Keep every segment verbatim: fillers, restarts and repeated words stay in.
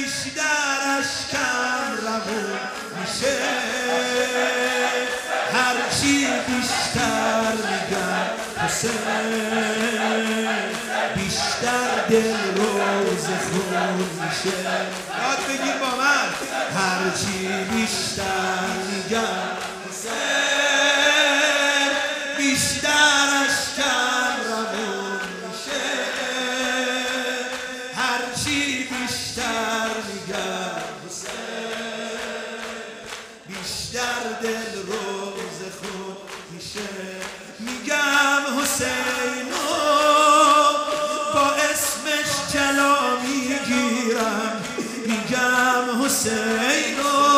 بیشترش کم روون میشه هرچی بیشتر میگم حسین بیشتر دل روز خون میشه یاد بگیر با من هرچی بیشتر میگم حسین بیشترش کم روون میشه هرچی بیشتر میگم حسین بیشتر دل روز خون میشه میگم حسین با اسمش جلا میگیرم میگم حسین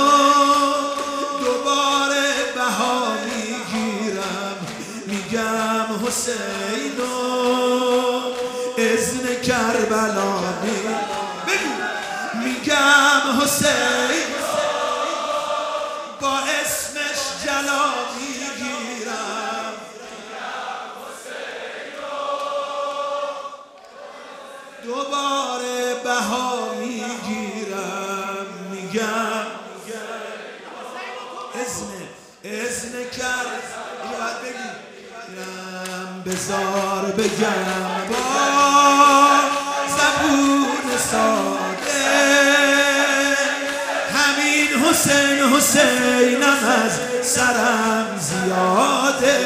دوباره بها میگیرم میگم حسین اذن کربلا بگو میگم حسین با اسمش جلا میگیرم دوباره بها میگیرم میگم اذن اذن کرد اینو باید بگیرم بذار بگم با زبون ساده همین حسین حسینم از سرم زیاده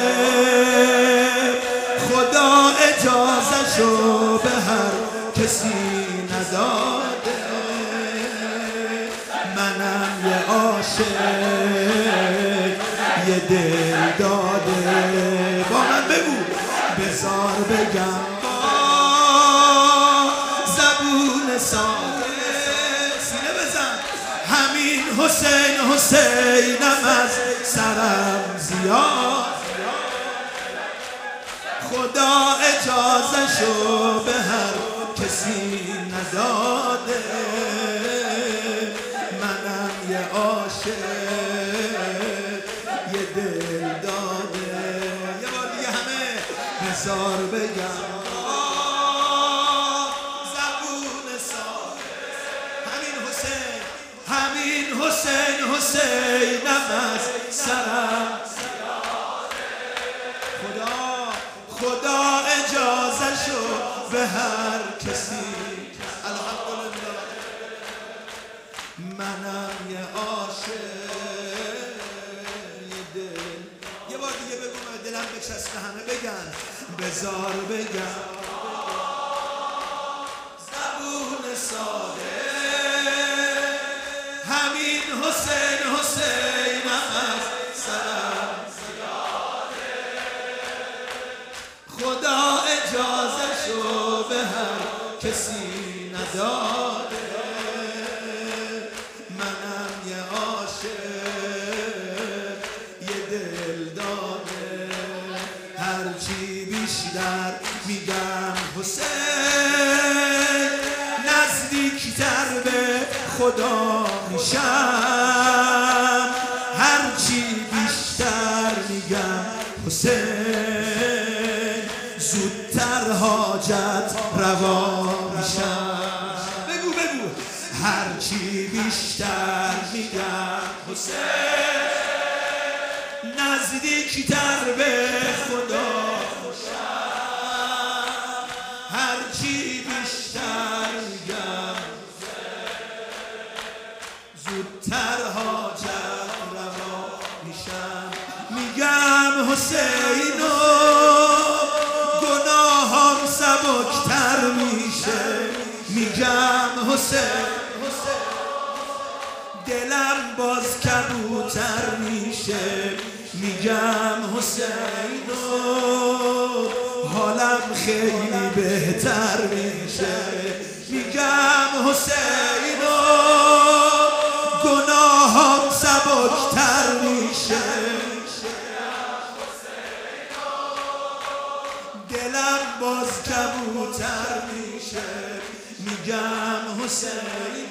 خدا اجازه‌شو به هر کسی نداده منم یه عاشق یه دل داده با من بگو بذار بگم با زبون ساده سینه بزن همین حسین حسینم از سرم زیاد خدا اجازه شو به هر کسی نداده منم یه عاشق یه دل داده یه بار دیگه همه بذار بگم زبون ساده همین حسین همین حسین حسینم از سرم خدا خدا اجازه شو به هر کسی الحمدلله منم یه عاشق یه دل یه بار دیگه بگو دلم بچسبه همه بگن بذار بگم زبون ساده همین حسین حسینم از سرم خدا اجازه شو به هر کسی نداده منم یه عاشق یه دل داده هرچی بیشتر میگم حسین نزدیکتر به خدا میشم هرچی بیشتر میگم حسین زودتر حاجت روا میشم بگو بگو هرچی بیشتر میگم حسین نزدیکتر به خدا میشم هرچی بیشتر میگم زودتر حاجت روا میشم میگم حسین سبکتر میشه میگم حسین دلم باز کبوتر میشه میگم حسین حالم خیلی بهتر میشه میگم حسین گناهام سبکتر میشه دلم باز کبوتر میشه میگم حسین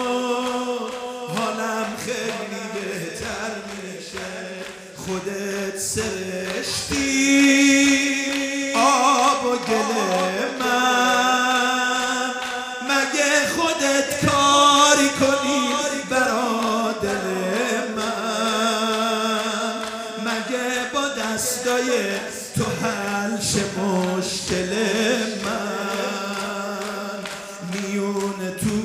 حالم خیلی بهتر میشه خودت سرشتی آب و گل من مگه خودت کار چه مشکل من میون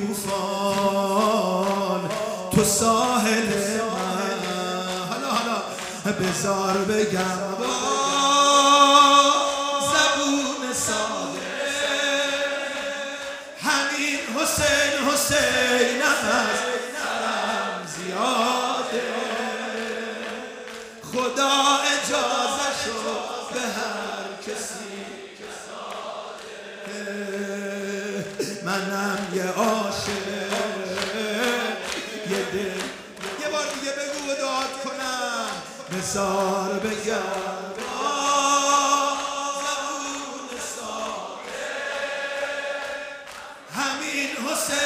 توفان تو ساحل من. حالا حالا بذار بگم با زبون ساده همین حسین حسینم از سرم زیاده. خدا اجازه شد به هر کسی منم یه عاشق یه دل. یه بار دیگه بگو و داد کنم بذار بگم با زبون ساده همین حسین